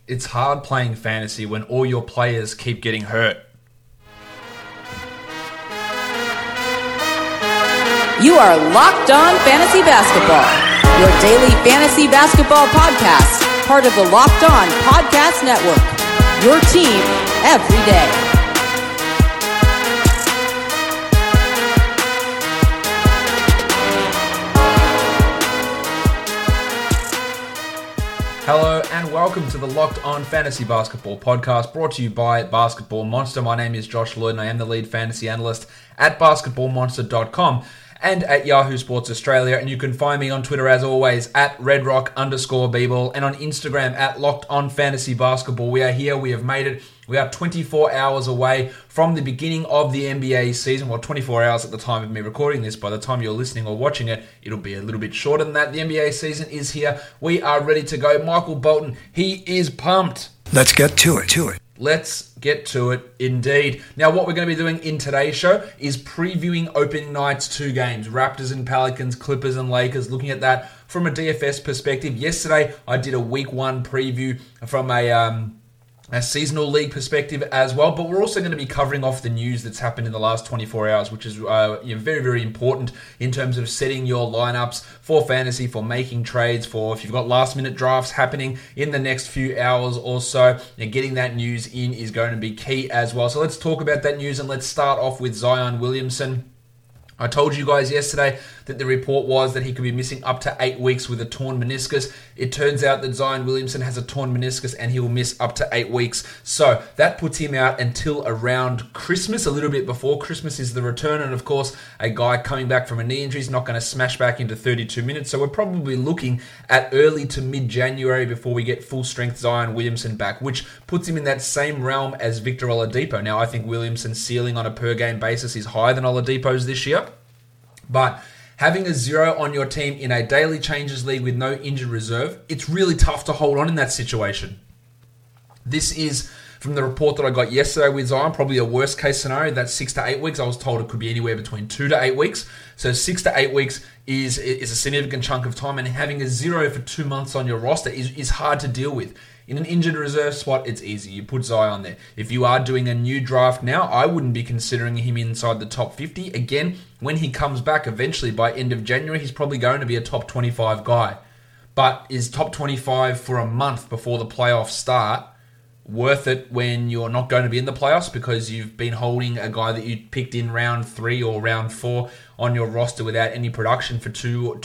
It's hard playing fantasy when all your players keep getting hurt. You are Locked On Fantasy Basketball, your daily fantasy basketball podcast, part of the Locked On Podcast Network, your team every day. Hello and welcome to the Locked On Fantasy Basketball podcast, brought to you by Basketball Monster. My name is Josh Lloyd and I am the lead fantasy analyst at basketballmonster.com and at Yahoo Sports Australia. And you can find me on Twitter as always at redrock_bball and on Instagram at Locked On Fantasy Basketball. We are here. We have made it. We are 24 hours away from the beginning of the NBA season. Well, 24 hours at the time of me recording this. By the time you're listening or watching it, it'll be a little bit shorter than that. The NBA season is here. We are ready to go. Michael Bolton, he is pumped. Let's get to it. Let's get to it indeed. Now, what we're going to be doing in today's show is previewing opening night's two games, Raptors and Pelicans, Clippers and Lakers, looking at that from a DFS perspective. Yesterday, I did a week one preview from a seasonal league perspective as well, but we're also going to be covering off the news that's happened in the last 24 hours, which is very, very important in terms of setting your lineups for fantasy, for making trades, for if you've got last minute drafts happening in the next few hours or so, and getting that news in is going to be key as well. So let's talk about that news and let's start off with Zion Williamson. I told you guys yesterday that the report was that he could be missing up to 8 weeks with a torn meniscus. It turns out that Zion Williamson has a torn meniscus and he will miss up to 8 weeks. So that puts him out until around Christmas. A little bit before Christmas is the return. And of course, a guy coming back from a knee injury is not going to smash back into 32 minutes. So we're probably looking at early to mid-January before we get full-strength Zion Williamson back, which puts him in that same realm as Victor Oladipo. Now, I think Williamson's ceiling on a per-game basis is higher than Oladipo's this year. But having a zero on your team in a daily changes league with no injured reserve, it's really tough to hold on in that situation. This is from the report that I got yesterday with Zion, probably a worst case scenario. That's 6 to 8 weeks. I was told it could be anywhere between 2 to 8 weeks. So 6 to 8 weeks is a significant chunk of time, and having a zero for 2 months on your roster is hard to deal with. In an injured reserve spot, it's easy. You put Zion there. If you are doing a new draft now, I wouldn't be considering him inside the top 50. Again, when he comes back eventually by end of January, he's probably going to be a top 25 guy. But is top 25 for a month before the playoffs start worth it when you're not going to be in the playoffs because you've been holding a guy that you picked in round 3 or round 4 on your roster without any production for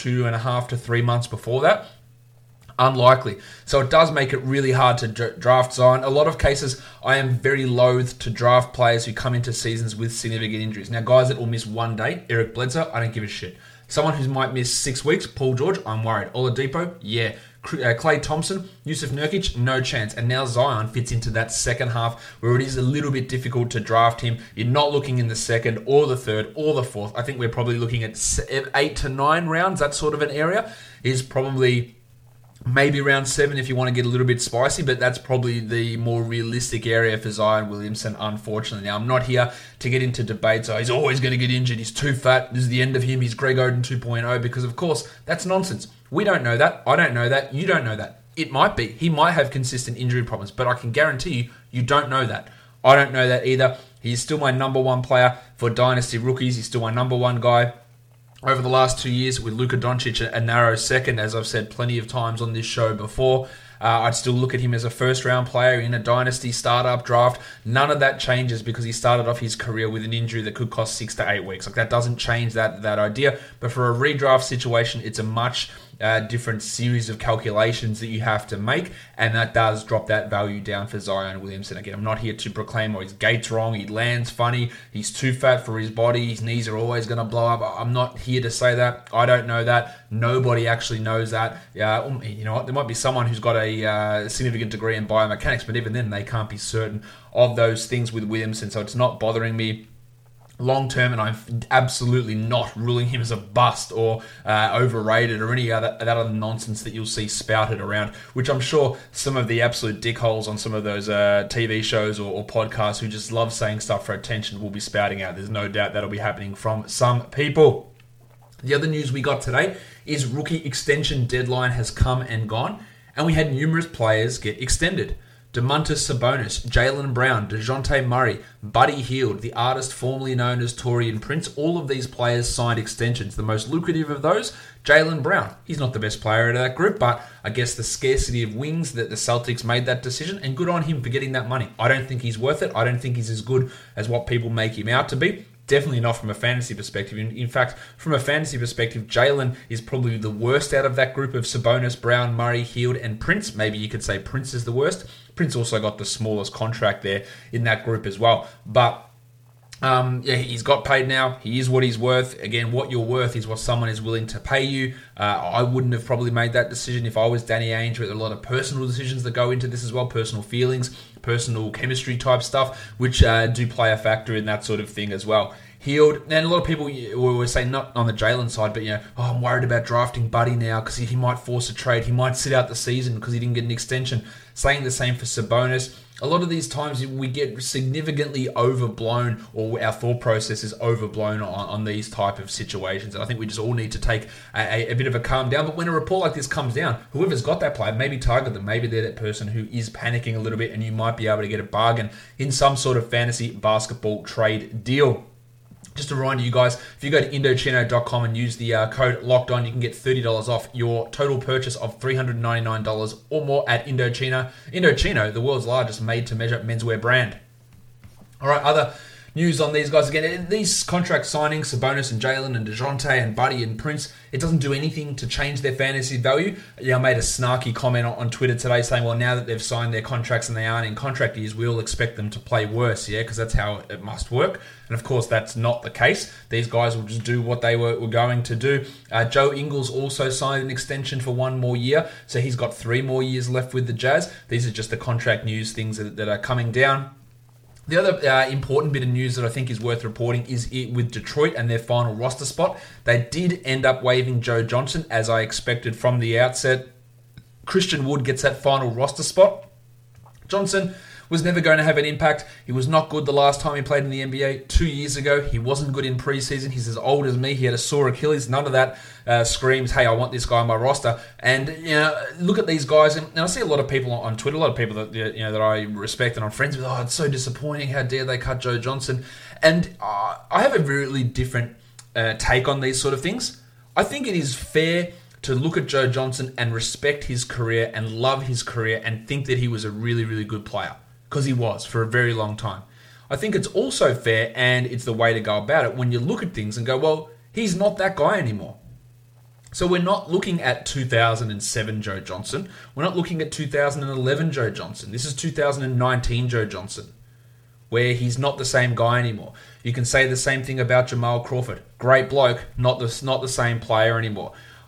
2.5 to 3 months before that? Unlikely. So it does make it really hard to draft Zion. A lot of cases, I am very loath to draft players who come into seasons with significant injuries. Now, guys that will miss 1 day, Eric Bledsoe, I don't give a shit. Someone who might miss 6 weeks, Paul George, I'm worried. Oladipo, yeah. Klay Thompson, Yusuf Nurkic, no chance. And now Zion fits into that second half where it is a little bit difficult to draft him. You're not looking in the second or the third or the fourth. I think we're probably looking at 8 to 9 rounds. That sort of an area is probably maybe round 7 if you want to get a little bit spicy, but that's probably the more realistic area for Zion Williamson, unfortunately. Now, I'm not here to get into debates. Oh, he's always going to get injured. He's too fat. This is the end of him. He's Greg Oden 2.0 because, of course, that's nonsense. We don't know that. I don't know that. You don't know that. It might be. He might have consistent injury problems, but I can guarantee you, you don't know that. I don't know that either. He's still my number one player for Dynasty rookies. He's still my number one guy over the last 2 years, with Luka Doncic a narrow second, as I've said plenty of times on this show before. I'd still look at him as a first-round player in a dynasty startup draft. None of that changes because he started off his career with an injury that could cost 6 to 8 weeks. Like, that doesn't change that idea. But for a redraft situation, it's a much different series of calculations that you have to make, and that does drop that value down for Zion Williamson. Again, I'm not here to proclaim, his gait's wrong, he lands funny, he's too fat for his body, his knees are always going to blow up. I'm not here to say that. I don't know that. Nobody actually knows that. You know what? There might be someone who's got a significant degree in biomechanics, but even then, they can't be certain of those things with Williamson, so it's not bothering me long term, and I'm absolutely not ruling him as a bust or overrated or any other nonsense that you'll see spouted around, which I'm sure some of the absolute dickholes on some of those TV shows or podcasts who just love saying stuff for attention will be spouting out. There's no doubt that'll be happening from some people. The other news we got today is rookie extension deadline has come and gone, and we had numerous players get extended. Domantas Sabonis, Jaylen Brown, DeJounte Murray, Buddy Hield, the artist formerly known as Taurean Prince, all of these players signed extensions. The most lucrative of those, Jaylen Brown. He's not the best player out of that group, but I guess the scarcity of wings that the Celtics made that decision, and good on him for getting that money. I don't think he's worth it. I don't think he's as good as what people make him out to be. Definitely not from a fantasy perspective. In fact, from a fantasy perspective, Jaylen is probably the worst out of that group of Sabonis, Brown, Murray, Hield, and Prince. Maybe you could say Prince is the worst. Prince also got the smallest contract there in that group as well. But he's got paid now. He is what he's worth. Again, what you're worth is what someone is willing to pay you. I wouldn't have probably made that decision if I was Danny Ainge. There are a lot of personal decisions that go into this as well, personal feelings, personal chemistry type stuff, which do play a factor in that sort of thing as well. Hield, and a lot of people were saying, not on the Jaylen side, but I'm worried about drafting Buddy now because he might force a trade. He might sit out the season because he didn't get an extension. Saying the same for Sabonis. A lot of these times we get significantly overblown, or our thought process is overblown on these type of situations. And I think we just all need to take a bit of a calm down. But when a report like this comes down, whoever's got that player, maybe target them. Maybe they're that person who is panicking a little bit, and you might be able to get a bargain in some sort of fantasy basketball trade deal. Just a reminder, you guys, if you go to Indochino.com and use the code LOCKEDON, you can get $30 off your total purchase of $399 or more at Indochino. Indochino, the world's largest made-to-measure menswear brand. All right, other news on these guys. Again, these contract signings, Sabonis and Jaylen and DeJounte and Buddy and Prince, it doesn't do anything to change their fantasy value. I made a snarky comment on Twitter today saying, well, now that they've signed their contracts and they aren't in contract years, we'll expect them to play worse, because that's how it must work. And of course, that's not the case. These guys will just do what they were going to do. Joe Ingles also signed an extension for 1 more year, so he's got 3 more years left with the Jazz. These are just the contract news things that are coming down. The other important bit of news that I think is worth reporting is with Detroit and their final roster spot. They did end up waiving Joe Johnson, as I expected from the outset. Christian Wood gets that final roster spot. Johnson was never going to have an impact. He was not good the last time he played in the NBA 2 years ago. He wasn't good in preseason. He's as old as me. He had a sore Achilles. None of that screams, hey, I want this guy on my roster. And look at these guys. And I see a lot of people on Twitter, a lot of people that that I respect and I'm friends with. Oh, it's so disappointing. How dare they cut Joe Johnson? And I have a really different take on these sort of things. I think it is fair to look at Joe Johnson and respect his career and love his career and think that he was a really, really good player. Because he was for a very long time. I think it's also fair, and it's the way to go about it, when you look at things and go, well, he's not that guy anymore. So we're not looking at 2007 Joe Johnson. We're not looking at 2011 Joe Johnson. This is 2019 Joe Johnson, where he's not the same guy anymore. You can say the same thing about Jamal Crawford. Great bloke, not the same player anymore.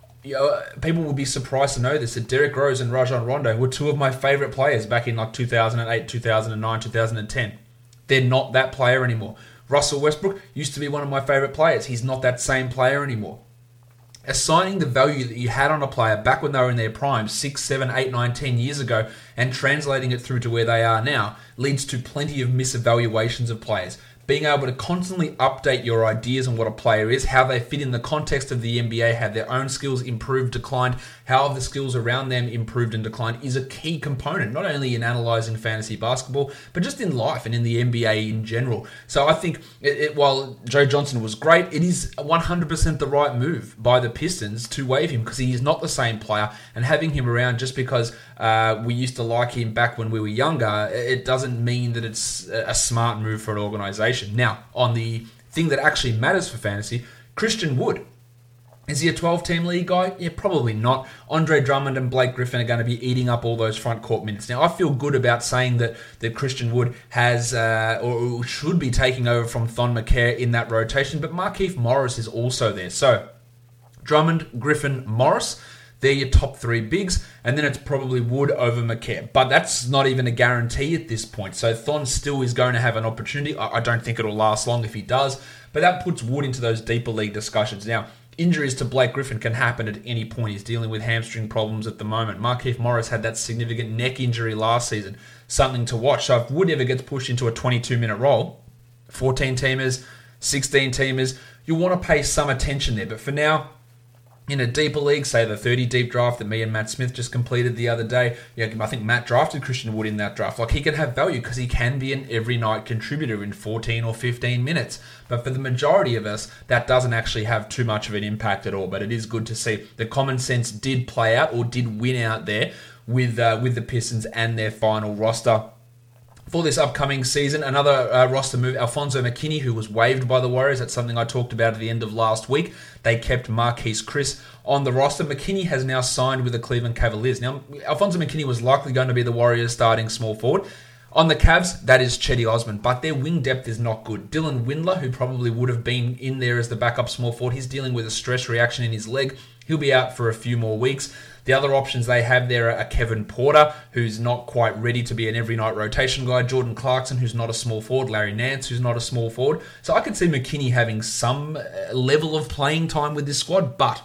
People will be surprised to know this, that Derrick Rose and Rajon Rondo were 2 of my favorite players back in 2008, 2009, 2010. They're not that player anymore. Russell Westbrook used to be one of my favorite players. He's not that same player anymore. Assigning the value that you had on a player back when they were in their prime 6, 7, 8, 9, 10 years ago and translating it through to where they are now leads to plenty of misevaluations of players. Being able to constantly update your ideas on what a player is, how they fit in the context of the NBA, have their own skills improved, declined, how have the skills around them improved and declined, is a key component, not only in analysing fantasy basketball, but just in life and in the NBA in general. So I think, while Joe Johnson was great, it is 100% the right move by the Pistons to waive him, because he is not the same player, and having him around just because we used to like him back when we were younger, it doesn't mean that it's a smart move for an organisation. Now, on the thing that actually matters for fantasy, Christian Wood. Is he a 12-team league guy? Yeah, probably not. Andre Drummond and Blake Griffin are going to be eating up all those front court minutes. Now, I feel good about saying that Christian Wood has or should be taking over from Thon Maker in that rotation, but Markieff Morris is also there. So, Drummond, Griffin, Morris, they're your top 3 bigs, and then it's probably Wood over Maker. But that's not even a guarantee at this point. So Thon still is going to have an opportunity. I don't think it'll last long if he does, but that puts Wood into those deeper league discussions. Now, injuries to Blake Griffin can happen at any point. He's dealing with hamstring problems at the moment. Markieff Morris had that significant neck injury last season. Something to watch. So if Wood ever gets pushed into a 22-minute role, 14-teamers, 16-teamers, you'll want to pay some attention there. But for now, In a deeper league, say the 30 deep draft that me and Matt Smith just completed the other day, I think Matt drafted Christian Wood in that draft. Like, he can have value because he can be an every night contributor in 14 or 15 minutes. But for the majority of us, that doesn't actually have too much of an impact at all. But it is good to see the common sense did play out or did win out there with the Pistons and their final roster. For this upcoming season, another roster move, Alfonso McKinnie, who was waived by the Warriors. That's something I talked about at the end of last week. They kept Marquise Chris on the roster. McKinnie has now signed with the Cleveland Cavaliers. Now, Alfonso McKinnie was likely going to be the Warriors' starting small forward. On the Cavs, that is Cedi Osman, but their wing depth is not good. Dylan Windler, who probably would have been in there as the backup small forward, he's dealing with a stress reaction in his leg. He'll be out for a few more weeks. The other options they have there are Kevin Porter, who's not quite ready to be an every night rotation guy, Jordan Clarkson, who's not a small forward, Larry Nance, who's not a small forward. So I could see McKinnie having some level of playing time with this squad, but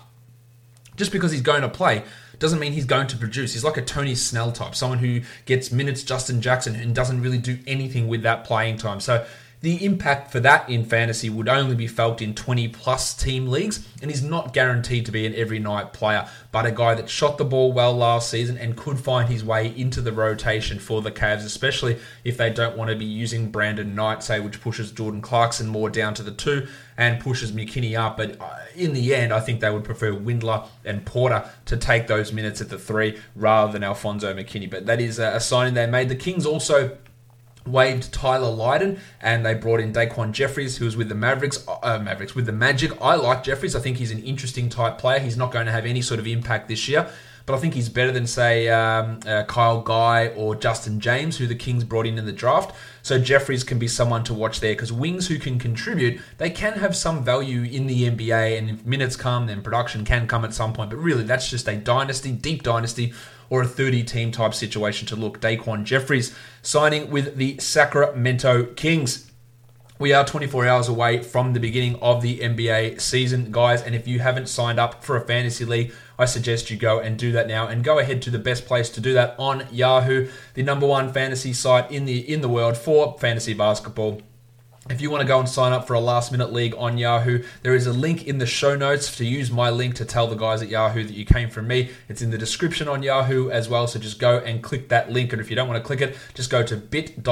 just because he's going to play doesn't mean he's going to produce. He's like a Tony Snell type, someone who gets minutes Justin Jackson and doesn't really do anything with that playing time. So the impact for that in fantasy would only be felt in 20-plus team leagues, and he's not guaranteed to be an every-night player, but a guy that shot the ball well last season and could find his way into the rotation for the Cavs, especially if they don't want to be using Brandon Knight, say, which pushes Jordan Clarkson more down to the 2 and pushes McKinnie up. But in the end, I think they would prefer Windler and Porter to take those minutes at the 3 rather than Alfonso McKinnie. But that is a signing they made. The Kings also waived Tyler Lydon, and they brought in Daquan Jeffries, who was with the with the Magic. I like Jeffries. I think he's an interesting type player. He's not going to have any sort of impact this year, but I think he's better than, say, Kyle Guy or Justin James, who the Kings brought in the draft. So Jeffries can be someone to watch there, because wings who can contribute, they can have some value in the NBA, and if minutes come, then production can come at some point. But really, that's just a dynasty, deep dynasty, or a 30-team type situation to look. Daquan Jeffries signing with the Sacramento Kings. We are 24 hours away from the beginning of the NBA season, guys, and if you haven't signed up for a fantasy league, I suggest you go and do that now, and go ahead to the best place to do that on Yahoo, the number one fantasy site in the world for fantasy basketball. If you want to go and sign up for a last-minute league on Yahoo, there is a link in the show notes to use my link to tell the guys at Yahoo that you came from me. It's in the description on Yahoo as well, so just go and click that link. And if you don't want to click it, just go to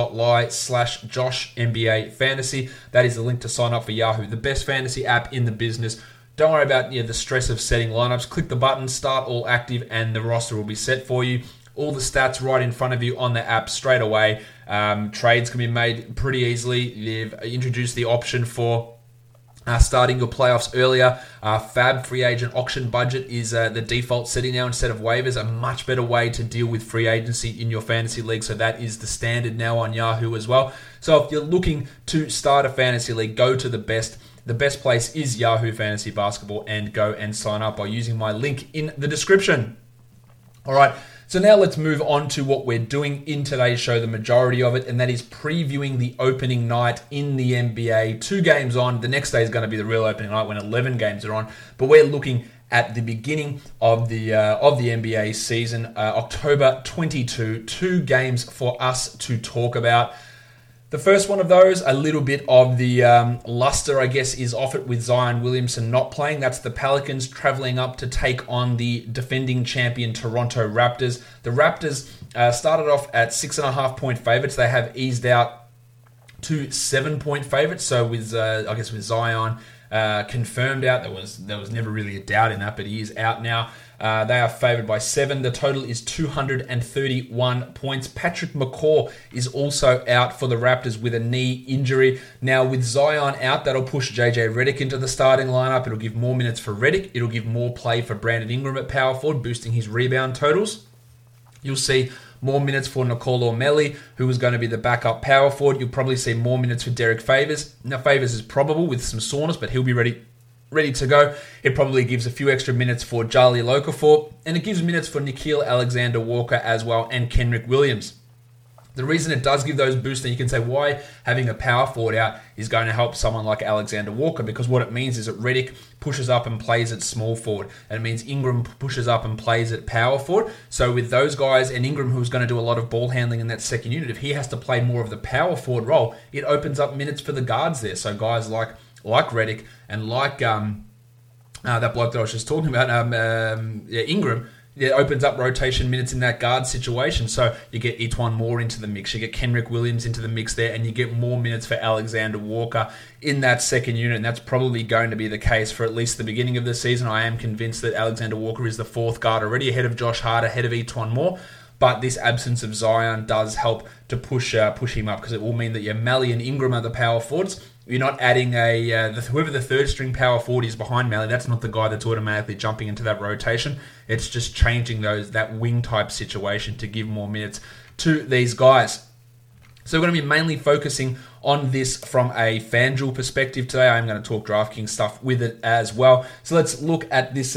bit.ly/JoshNBAFantasy. That is the link to sign up for Yahoo, the best fantasy app in the business. Don't worry about the stress of setting lineups. Click the button, start all active, and the roster will be set for you. All the stats right in front of you on the app straight away. Trades can be made pretty easily. They've introduced the option for starting your playoffs earlier. Fab free agent auction budget is the default setting now instead of waivers. A much better way to deal with free agency in your fantasy league. So that is the standard now on Yahoo as well. So if you're looking to start a fantasy league, go to the best. The best place is Yahoo Fantasy Basketball, and go and sign up by using my link in the description. All right. So now let's move on to what we're doing in today's show, the majority of it, and that is previewing the opening night in the NBA. 2 games on. The next day is going to be the real opening night when 11 games are on. But we're looking at the beginning of the NBA season, October 22. 2 games for us to talk about. The first one of those, a little bit of the luster, I guess, is off it with Zion Williamson not playing. That's the Pelicans traveling up to take on the defending champion Toronto Raptors. The Raptors started off at 6.5-point favorites. They have eased out to 7-point favorites. So with Zion confirmed out, there was never really a doubt in that, but he is out now. They are favored by 7. The total is 231 points. Patrick McCaw is also out for the Raptors with a knee injury. Now, with Zion out, that'll push JJ Redick into the starting lineup. It'll give more minutes for Redick. It'll give more play for Brandon Ingram at power forward, boosting his rebound totals. You'll see more minutes for Nicolo Melli, who was going to be the backup power forward. You'll probably see more minutes for Derek Favors. Now, Favors is probable with some soreness, but he'll be ready to go. It probably gives a few extra minutes for Jali Okafor, and it gives minutes for Nickeil Alexander-Walker as well, and Kenrich Williams. The reason it does give those boosts, and you can say why having a power forward out is going to help someone like Alexander-Walker, because what it means is that Redick pushes up and plays at small forward, and it means Ingram pushes up and plays at power forward. So with those guys, and Ingram, who's going to do a lot of ball handling in that second unit, if he has to play more of the power forward role, it opens up minutes for the guards there. So guys like Redick and like that bloke that I was just talking about, Ingram, it opens up rotation minutes in that guard situation. So you get Etuan Moore into the mix, you get Kenrick Williams into the mix there, and you get more minutes for Alexander Walker in that second unit. And that's probably going to be the case for at least the beginning of the season. I am convinced that Alexander Walker is the fourth guard already, ahead of Josh Hart, ahead of Etuan Moore. But this absence of Zion does help to push him up, because it will mean that your Mally and Ingram are the power forwards. You're not adding whoever the third string power forward is behind Mally. That's not the guy that's automatically jumping into that rotation. It's just changing that wing type situation to give more minutes to these guys. So we're going to be mainly focusing on this from a FanDuel perspective today. I'm going to talk DraftKings stuff with it as well. So let's look at this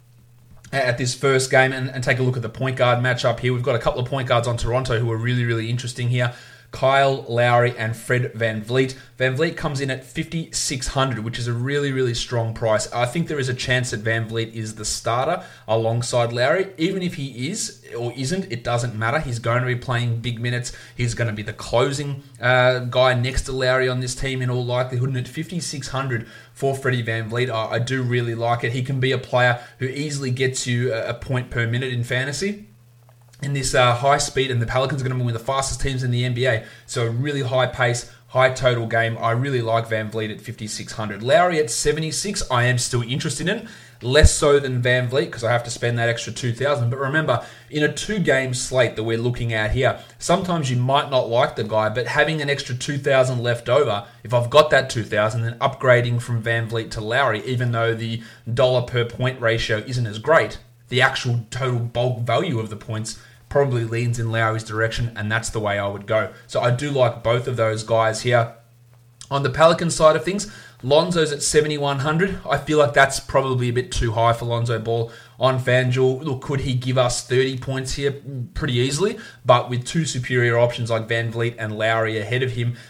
first game and take a look at the point guard matchup here. We've got a couple of point guards on Toronto who are really, really interesting here. Kyle Lowry and Fred VanVleet. VanVleet comes in at $5,600, which is a really, really strong price. I think there is a chance that VanVleet is the starter alongside Lowry. Even if he is or isn't, it doesn't matter. He's going to be playing big minutes. He's going to be the closing guy next to Lowry on this team in all likelihood. And at $5,600 for Freddie VanVleet, I do really like it. He can be a player who easily gets you a point per minute in fantasy. In this high speed, and the Pelicans are going to be one of the fastest teams in the NBA. So a really high pace, high total game. I really like VanVleet at $5,600. Lowry at $76, I am still interested in. Less so than VanVleet, because I have to spend that extra $2,000. But remember, in a 2-game slate that we're looking at here, sometimes you might not like the guy, but having an extra $2,000 left over, if I've got that $2,000, then upgrading from VanVleet to Lowry, even though the dollar per point ratio isn't as great, the actual total bulk value of the points probably leans in Lowry's direction, and that's the way I would go. So I do like both of those guys here. On the Pelican side of things, Lonzo's at $7,100. I feel like that's probably a bit too high for Lonzo Ball on FanDuel. Look, could he give us 30 points here? Pretty easily, but with two superior options like VanVleet and Lowry ahead of him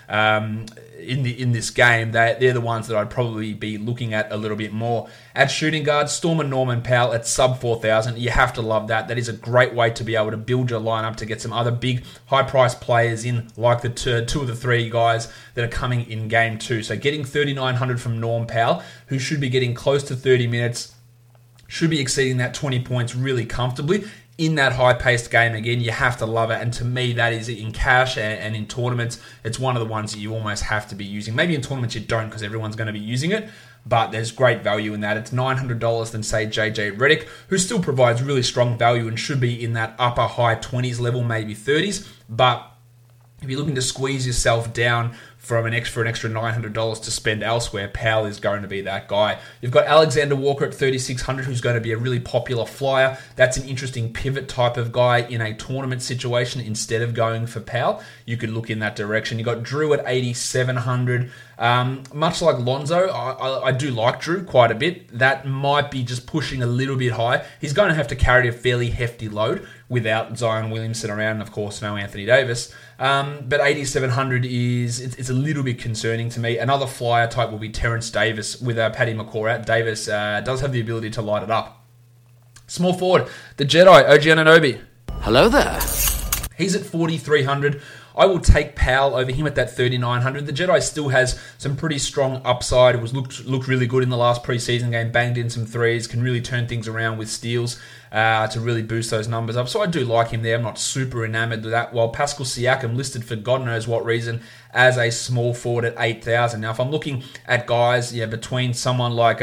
in this game, they're the ones that I'd probably be looking at a little bit more. At shooting guard, Storm and Norman Powell at sub 4,000. You have to love that. That is a great way to be able to build your lineup to get some other big high-priced players in, like the two of the three guys that are coming in game 2. So getting $3,900 from Norm Powell, who should be getting close to 30 minutes, should be exceeding that 20 points really comfortably. In that high-paced game, again, you have to love it. And to me, that is in cash and in tournaments, it's one of the ones that you almost have to be using. Maybe in tournaments you don't, because everyone's going to be using it, but there's great value in that. It's $900 than, say, JJ Redick, who still provides really strong value and should be in that upper high 20s level, maybe 30s. But if you're looking to squeeze yourself down for an extra $900 to spend elsewhere, Powell is going to be that guy. You've got Alexander Walker at $3,600, who's going to be a really popular flyer. That's an interesting pivot type of guy in a tournament situation instead of going for Powell. You could look in that direction. You've got Drew at $8,700. Much like Lonzo, I do like Drew quite a bit. That might be just pushing a little bit high. He's going to have to carry a fairly hefty load without Zion Williamson around, and of course no Anthony Davis. But $8,700 it's a little bit concerning to me. Another flyer type will be Terrence Davis with Paddy McCaw out. Davis does have the ability to light it up. Small forward, the Jedi, OG Anunoby. Hello there. He's at $4,300. I will take Powell over him at that $3,900. The Jedi still has some pretty strong upside. It was looked really good in the last preseason game, banged in some threes, can really turn things around with steals to really boost those numbers up. So I do like him there. I'm not super enamored with that. While Pascal Siakam listed for God knows what reason as a small forward at $8,000. Now, if I'm looking at guys, between someone like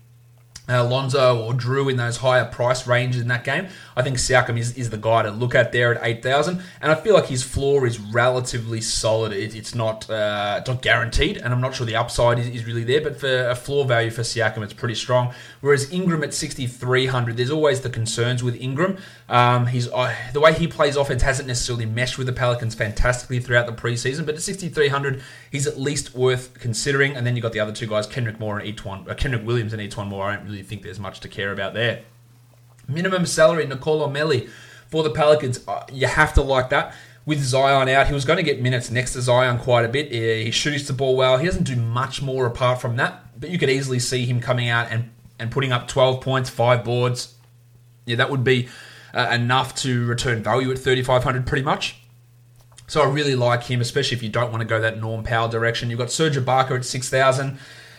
Lonzo or Drew in those higher price ranges in that game, I think Siakam is the guy to look at there at $8,000, and I feel like his floor is relatively solid. It's not guaranteed, and I'm not sure the upside is really there, but for a floor value for Siakam, it's pretty strong. Whereas Ingram at $6,300, there's always the concerns with Ingram. The way he plays offense hasn't necessarily meshed with the Pelicans fantastically throughout the preseason, but at $6,300, he's at least worth considering. And then you've got the other two guys, Kenrick Williams and Etuan Moore. I don't really think there's much to care about there. Minimum salary, Nicolo Melli for the Pelicans. You have to like that. With Zion out, he was going to get minutes next to Zion quite a bit. He shoots the ball well. He doesn't do much more apart from that, but you could easily see him coming out and putting up 12 points, 5 boards. Yeah, that would be enough to return value at $3,500 pretty much. So I really like him, especially if you don't want to go that Norm Powell direction. You've got Serge Ibaka at $6,000.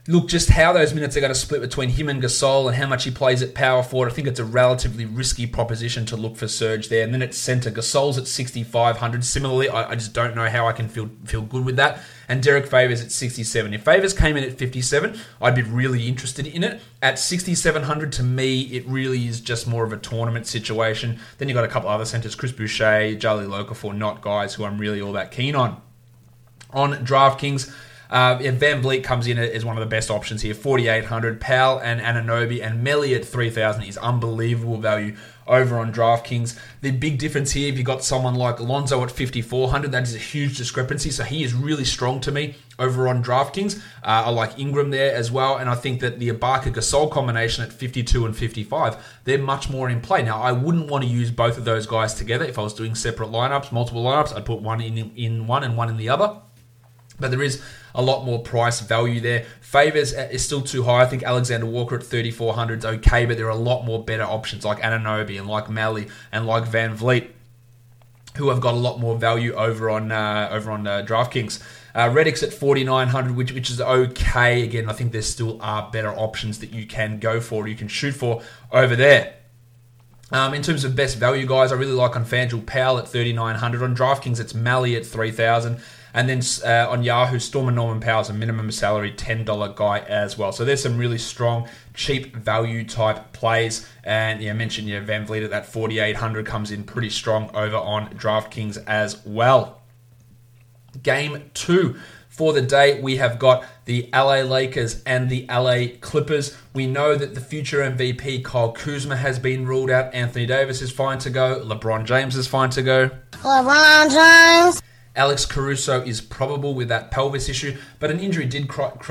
Look, just how those minutes are going to split between him and Gasol and how much he plays at power forward, I think it's a relatively risky proposition to look for Serge there. And then at centre, Gasol's at 6,500. Similarly, I just don't know how I can feel good with that. And Derek Favors at 67. If Favors came in at 57, I'd be really interested in it. At 6,700, to me, it really is just more of a tournament situation. Then you've got a couple other centres, Chris Boucher, Jahlil Okafor, not guys who I'm really all that keen on. On DraftKings, Van Vliet comes in as one of the best options here, 4,800. Powell and Anunoby and Melly at 3,000 is unbelievable value over on DraftKings. The big difference here, if you've got someone like Alonzo at 5,400, that is a huge discrepancy. So he is really strong to me over on DraftKings. I like Ingram there as well. And I think that the Ibaka-Gasol combination at 52 and 55, they're much more in play. Now, I wouldn't want to use both of those guys together. If I was doing separate lineups, multiple lineups, I'd put one in one and one in the other. But there is a lot more price value there. Favors is still too high. I think Alexander Walker at 3,400 is okay, but there are a lot more better options like Anunoby and like Melly and like Van Vliet, who have got a lot more value over on DraftKings. Redick's at 4,900, which is okay. Again, I think there still are better options that you can go for, you can shoot for over there. In terms of best value guys, I really like on FanDuel Powell at 3,900. On DraftKings, it's Melly at 3,000. And then on Yahoo, Storm and Norman Powell's a minimum salary $10 guy as well. So there's some really strong, cheap value type plays. And I mentioned Van Vliet at that 4,800 comes in pretty strong over on DraftKings as well. Game 2 for the day, we have got the LA Lakers and the LA Clippers. We know that the future MVP Kyle Kuzma has been ruled out. Anthony Davis is fine to go. LeBron James is fine to go. LeBron James. Alex Caruso is probable with that pelvis issue, but an injury did crop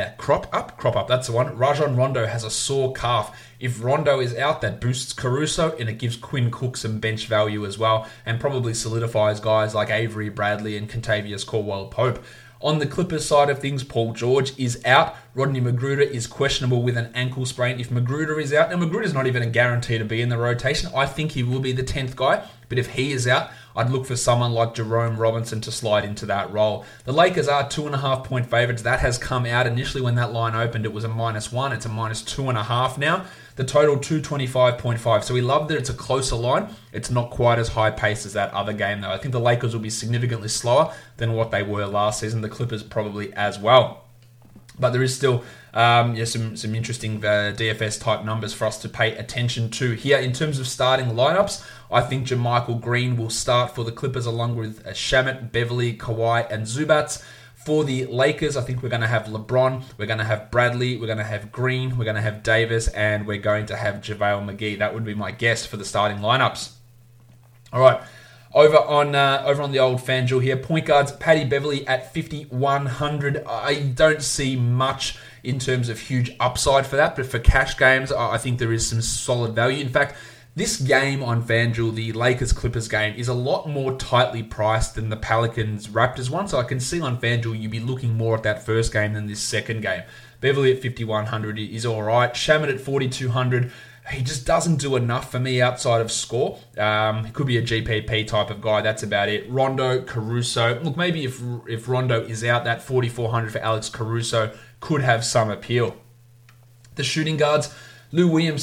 up. That's the one. Rajon Rondo has a sore calf. If Rondo is out, that boosts Caruso, and it gives Quinn Cook some bench value as well, and probably solidifies guys like Avery Bradley and Kentavious Caldwell-Pope. On the Clippers side of things, Paul George is out. Rodney McGruder is questionable with an ankle sprain. If McGruder is out, and McGruder's not even a guarantee to be in the rotation, I think he will be the 10th guy, but if he is out, I'd look for someone like Jerome Robinson to slide into that role. The Lakers are 2.5-point favorites. That has come out. Initially when that line opened, it was a -1. It's a -2.5 now. The total 225.5. So we love that it's a closer line. It's not quite as high pace as that other game though. I think the Lakers will be significantly slower than what they were last season. The Clippers probably as well. But there is still some interesting DFS type numbers for us to pay attention to here. In terms of starting lineups, I think JaMychal Green will start for the Clippers along with Shamet, Beverly, Kawhi, and Zubats. For the Lakers, I think we're going to have LeBron, we're going to have Bradley, we're going to have Green, we're going to have Davis, and we're going to have JaVale McGee. That would be my guess for the starting lineups. All right. Over on the old FanDuel here, point guards, Paddy Beverly at 5,100. I don't see much in terms of huge upside for that, but for cash games, I think there is some solid value. In fact, this game on FanDuel, the Lakers-Clippers game, is a lot more tightly priced than the Pelicans-Raptors one, so I can see on FanDuel you'd be looking more at that first game than this second game. Beverly at 5,100 is all right. Shamet at 4,200. He just doesn't do enough for me outside of score. He could be a GPP type of guy. That's about it. Rondo, Caruso. Look, maybe if Rondo is out, that 4,400 for Alex Caruso could have some appeal. The shooting guards, Lou Williams,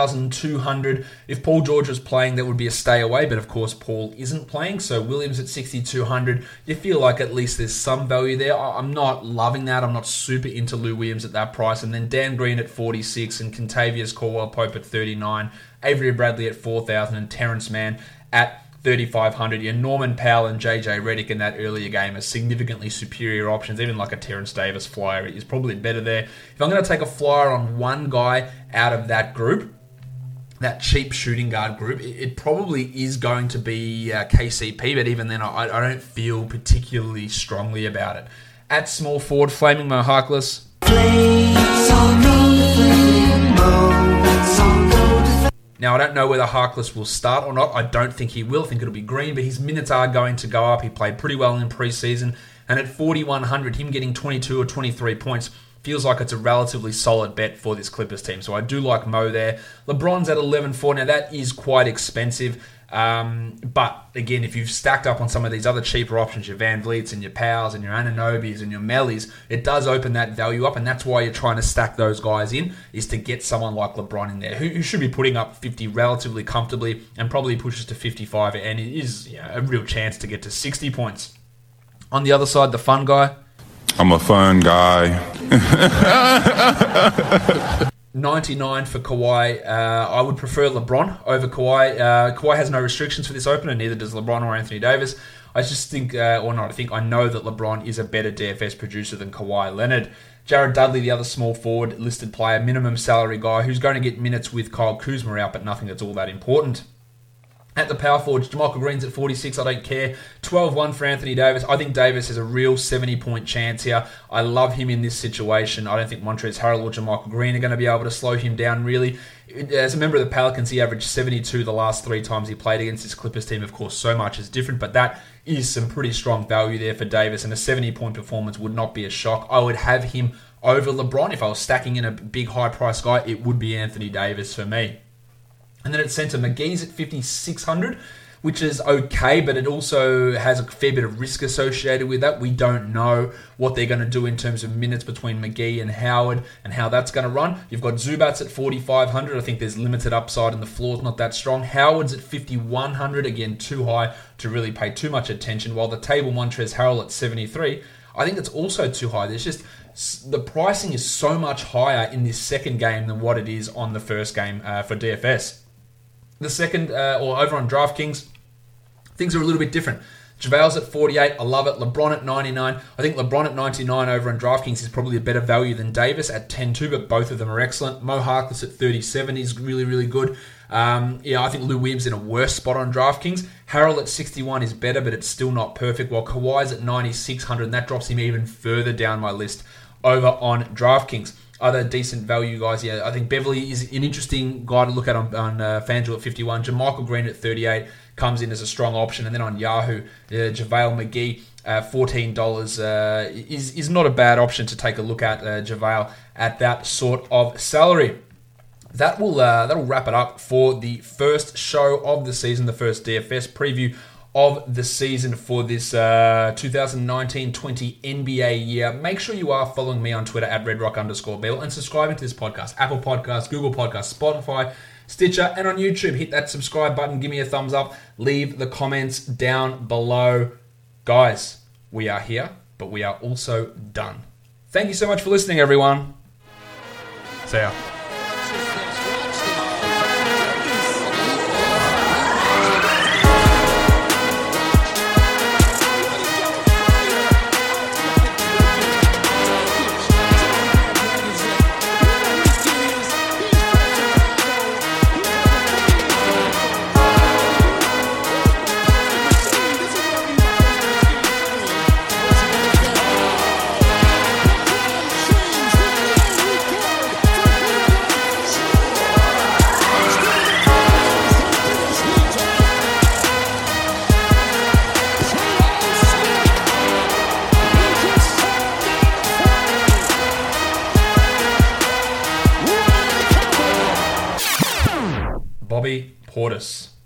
6,200. If Paul George was playing, that would be a stay away, but of course Paul isn't playing, so Williams at 6,200. You feel like at least there's some value there. I'm not loving that. I'm not super into Lou Williams at that price. And then Dan Green at 46 and Kentavious Caldwell-Pope at 39. Avery Bradley at 4,000 and Terrence Mann at 3,500. Your Norman Powell and JJ Redick in that earlier game are significantly superior options. Even like a Terrence Davis flyer is probably better there. If I'm going to take a flyer on one guy out of that group, that cheap shooting guard group, it probably is going to be KCP, but even then I don't feel particularly strongly about it. At small forward, Flaming Mo Harkless. Now, I don't know whether Harkless will start or not. I don't think he will. I think it'll be Green, but his minutes are going to go up. He played pretty well in preseason. And at 4,100, him getting 22 or 23 points feels like it's a relatively solid bet for this Clippers team. So I do like Mo there. LeBron's at 11.4. Now, that is quite expensive. But again, if you've stacked up on some of these other cheaper options, your Van Vliets and your Powells and your Ananobis and your Mellies, it does open that value up, and that's why you're trying to stack those guys in, is to get someone like LeBron in there, who should be putting up 50 relatively comfortably and probably pushes to 55, and it is a real chance to get to 60 points. On the other side, the fun guy. I'm a fun guy. 99 for Kawhi. I would prefer LeBron over Kawhi. Kawhi has no restrictions for this opener, neither does LeBron or Anthony Davis. I just think, I know that LeBron is a better DFS producer than Kawhi Leonard. Jared Dudley, the other small forward listed player, minimum salary guy, who's going to get minutes with Kyle Kuzma out, but nothing that's all that important. At the power forwards, JaMychal Green's at 46. I don't care. 12-1 for Anthony Davis. I think Davis has a real 70-point chance here. I love him in this situation. I don't think Montrezl Harrell or JaMychal Green are going to be able to slow him down, really. As a member of the Pelicans, he averaged 72 the last 3 times he played against this Clippers team. Of course, so much is different, but that is some pretty strong value there for Davis, and a 70-point performance would not be a shock. I would have him over LeBron. If I was stacking in a big high-price guy, it would be Anthony Davis for me. And then at centre, McGee's at 5,600, which is okay, but it also has a fair bit of risk associated with that. We don't know what they're going to do in terms of minutes between McGee and Howard and how that's going to run. You've got Zubats at 4,500. I think there's limited upside and the floor's not that strong. Howard's at 5,100. Again, too high to really pay too much attention. While the table Montrezl Harrell at 73, I think it's also too high. There's just the pricing is so much higher in this second game than what it is on the first game for DFS. The second, or over on DraftKings, things are a little bit different. JaVale's at 48. I love it. LeBron at 99. I think LeBron at 99 over on DraftKings is probably a better value than Davis at 10-2, but both of them are excellent. Mo Harkless at 37 is really, really good. I think Lou Williams in a worse spot on DraftKings. Harrell at 61 is better, but it's still not perfect, while Kawhi's at 9,600, and that drops him even further down my list over on DraftKings. Other decent value guys, I think Beverly is an interesting guy to look at on FanDuel at 51. JaMychal Green at 38 comes in as a strong option. And then on Yahoo, JaVale McGee, $14 is not a bad option to take a look at JaVale at that sort of salary. That'll wrap it up for the first show of the season, the first DFS preview of the season for this 2019-20 NBA year. Make sure you are following me on Twitter at @redrock_bill and subscribing to this podcast. Apple Podcasts, Google Podcasts, Spotify, Stitcher, and on YouTube. Hit that subscribe button. Give me a thumbs up. Leave the comments down below. Guys, we are here, but we are also done. Thank you so much for listening, everyone. See ya. Bobby Portis.